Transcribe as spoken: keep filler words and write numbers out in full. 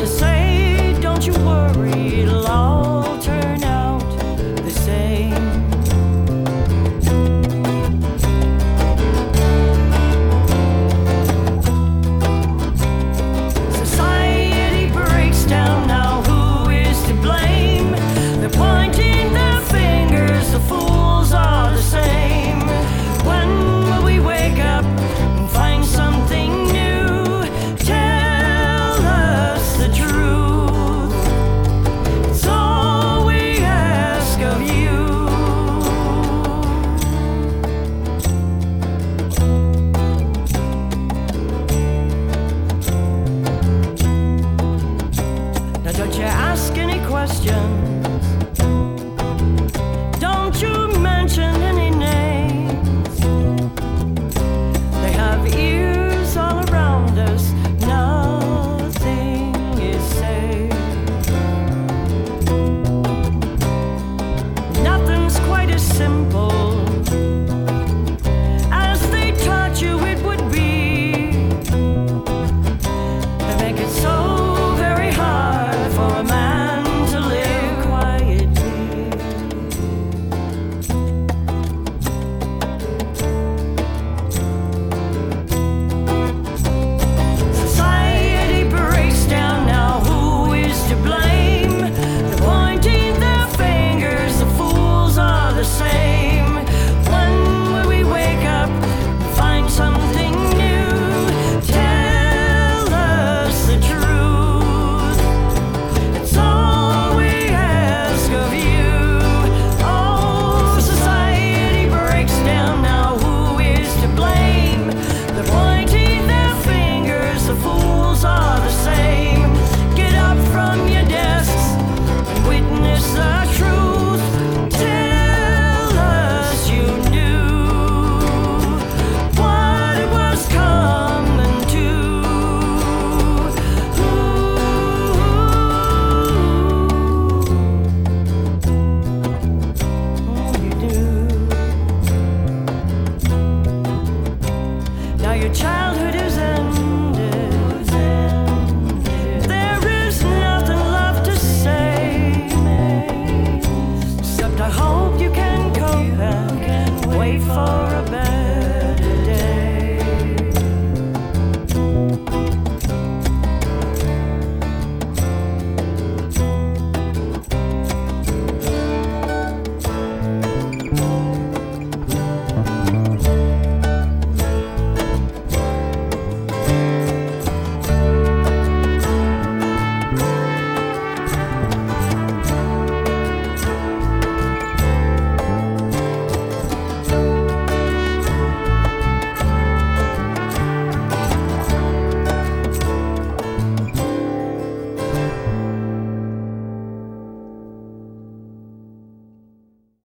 say, don't you worry, it'll all turn out the same. Society breaks down now, who is to blame? They're pointing their fingers, the fools are the same. When will we wake up and find something new? Tell us the truth. It's all we ask of you. Now don't you ask any questions. Don't you mention any names. They have ears all around us. Nothing is safe. Nothing's quite as simple as they taught you it would be. They make it so